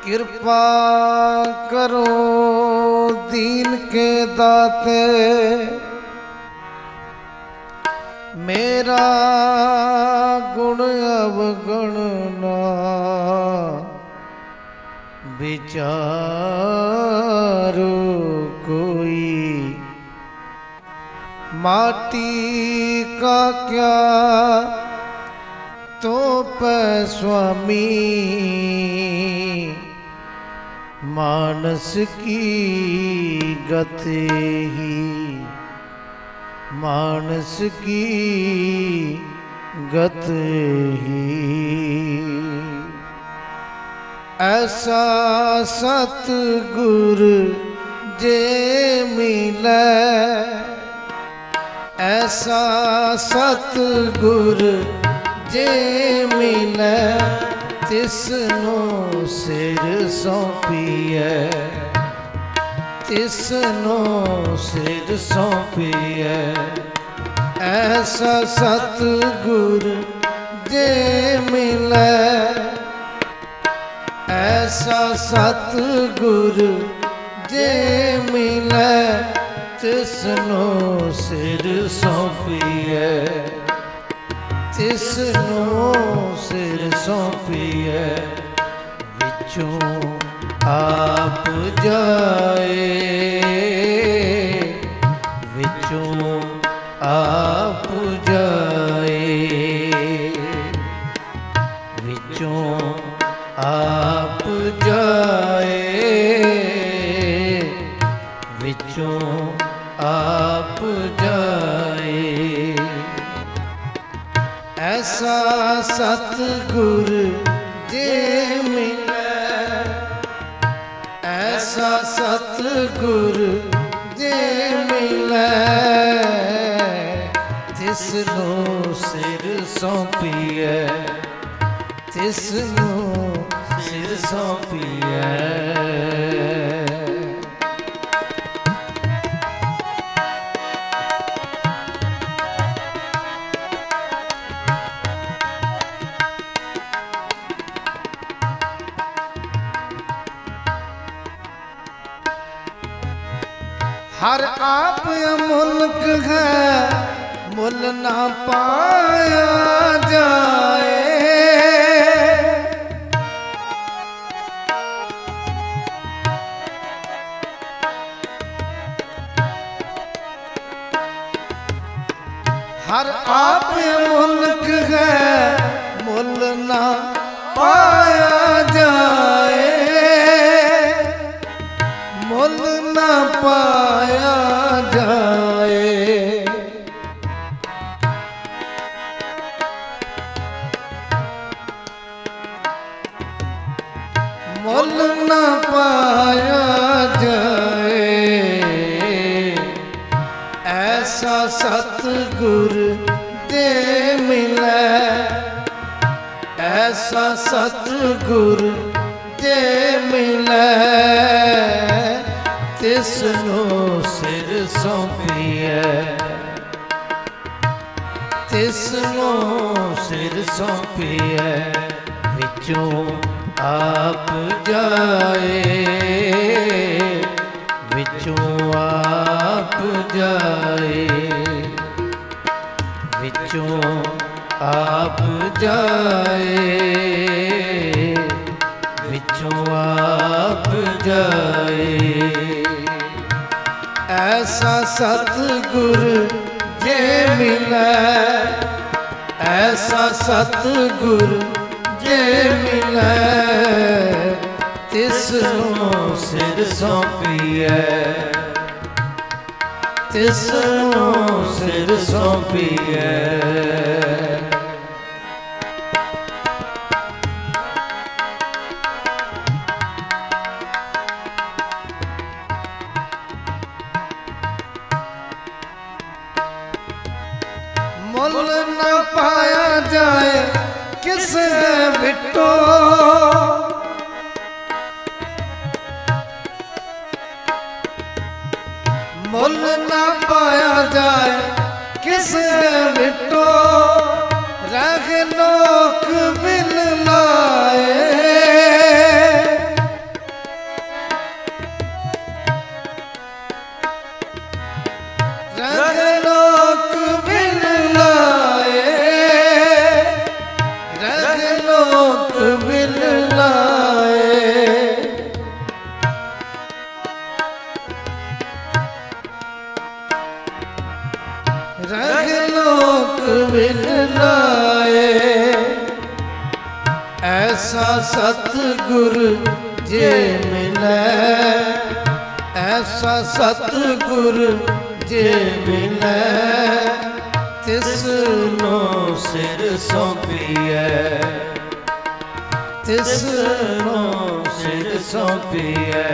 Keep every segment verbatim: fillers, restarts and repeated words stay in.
कृपा करो दीन के दाते, मेरा गुण अवगुण ना विचारो कोई। माटी का क्या तो पे स्वामी, मानस की गति ही मानस की गति ही। ऐसा सतगुरु जे मिले, ऐसा सतगुरु जे मिले, तिसनो सिर सौंपिए, तिसनो सिर सौंपिए। ऐसा सतगुरु जे मिले, ऐसा सतगुरु जे मिले, तिसनो सिर सौंपिए, तिसनो सिर सौंपिए। विचों आप जाए, विचों आप जाए, विचों आप जाए, विचों आप जाए। ऐसा सतगुरु जे मिले, ऐसा सतगुरु जे मिले, तिसनो सिर सौंपिए, तिसनो सिर सौंपिए। हर आप अमुल्क है, मुल ना पाया जाए। हर आप अमुल्क है, मुल ना पाया जाए, मुल ना पाया जाए। मुल ना पाया जाए। ऐसा सतगुरु जे मिले, ऐसा सतगुरु जे मिले, तिसनो सिर सौंपिए, तिसनो सिर सौंपिए। विचों आप जाए, विचों आप जाए, विचों आप जाए, विचों आप जाए। ऐसा सतगुरु जे मिले, ऐसा सतगुरु जे मिले, तिसनो सिर सौंपिए, तिसनो सिर सौंपिए। मुल न पाया जाए किस बिटो, मुल न पाया जाए किस बिटो, रह लोक बिल लाए, ऐसा सतगुर जे मिले, ऐसा सतगुर जे मिले, तिसनो सिर सौंपिए, तिसनो सिर सौंपिए।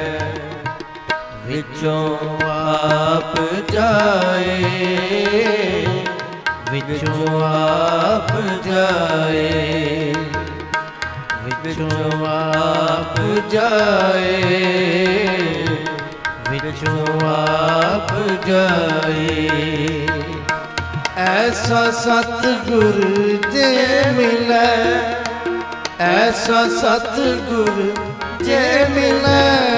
विचों आप जाए, विचों आप जाए, विचों आप जाए, विचों आप जाए। ऐसा सतगुर जे मिले, ऐसा सतगुर जे मिले।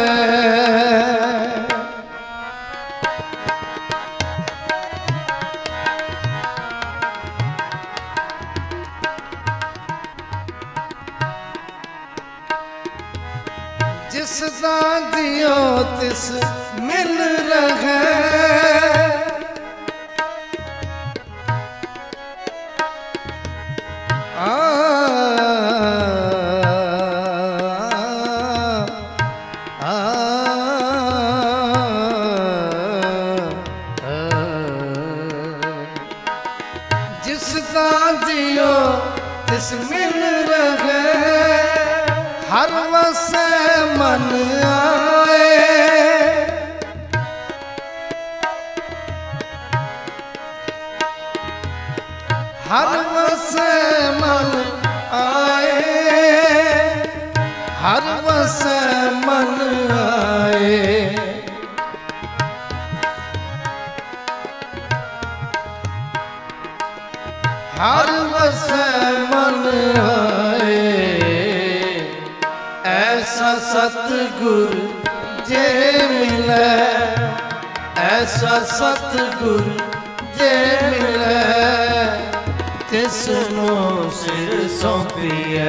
जिस दा दियो तिस मिल रहे, आ, आ, आ, जिस दा दियो तिस मिल रहे, हर वसे मन आए, हर वसे मन आए, हर वसे मन आए। हर वसे मन आए। ऐसा सतगुर जे मिले, ऐसा सतगुर जे मिले, तिसनो सिर सौंपिए,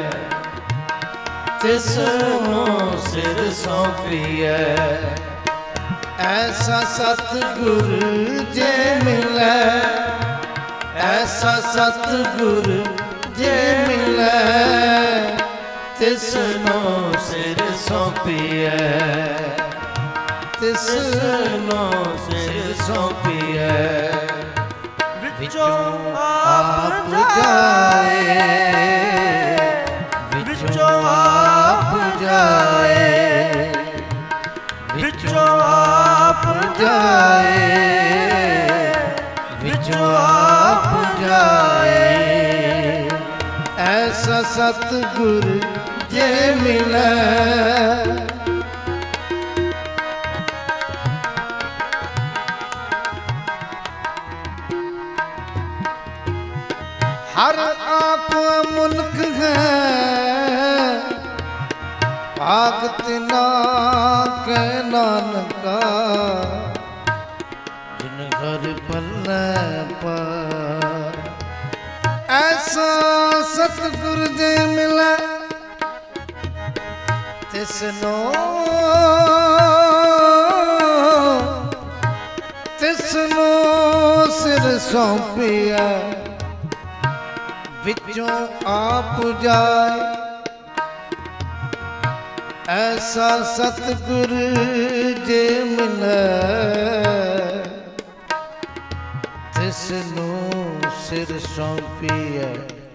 तिसनो सिर सौंपिए। ऐसा सतगुर जे मिले, ऐसा सतगुर जे मिले, तिसनो सिर सौंपिए, तिसनो सिर सौंपिए। विचों आप जाए, विचों आप जाए, विचों आप जाए, विचों आप जाए। ऐसा सतगुर जे मिले, हर आप मुल्क है, भागत ना के नानका, जिन घर पल्ले पर। ऐसा सतगुर जे मिले, तिसनो तिसनो सिर सौंपिए। विचों आप जाए, ऐसा सतगुर जे मिले, तिसनो सिर सौंपिए।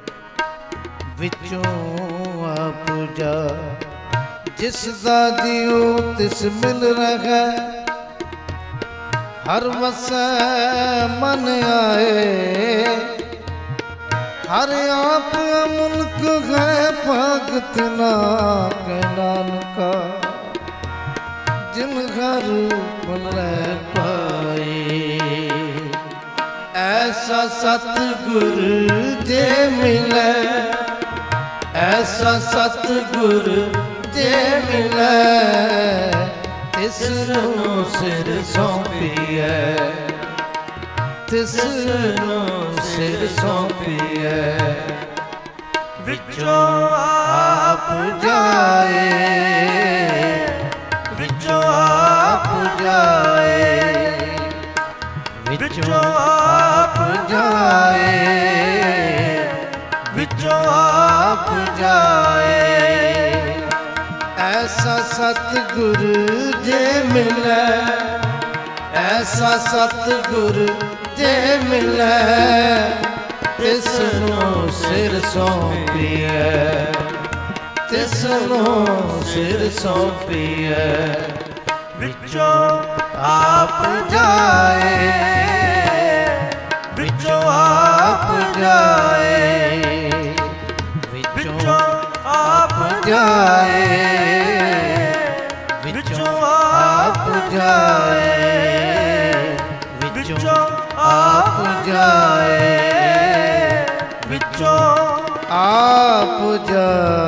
विचों आप जाए, जिस दा दियो तिस मिल रहे, हर वसे मन आए। हर आप मुल्क है, भगत ना के नानका, जिन घर पल्ले पाए। ऐसा सतगुर जे मिले, ऐसा सतगुर जे मिले, तिसनो सिर सौंपिए, तिसनो सिर सौंपिए। विचों आप जाए, विचों आप जाए, विचों आप जाए, विचों आप ਜਾਏ। ਐਸਾ ਸਤਿਗੁਰ ਜੇ ਮਿਲੈ, ਐਸਾ ਸਤਿਗੁਰ ਜੇ ਮਿਲੈ, ਤਿਸਨੂੰ ਸਿਰ ਸੌਂਪੀਐ, ਤਿਸਨੂੰ ਸਿਰ ਸੌਂਪੀਐ। ਵਿੱਚੋਂ ਆਪ ਜਾਏ, ਵਿੱਚੋਂ ਆਪ ਜਾਏ, ਵਿੱਚੋਂ ਆਪ ਜਾਏ, ਵਿੱਚੋਂ ਆਪ ਜਾਏ, ਵਿੱਚੋਂ ਆਪ ਜਾਏ, ਵਿੱਚੋਂ ਆਪ ਜਾਏ।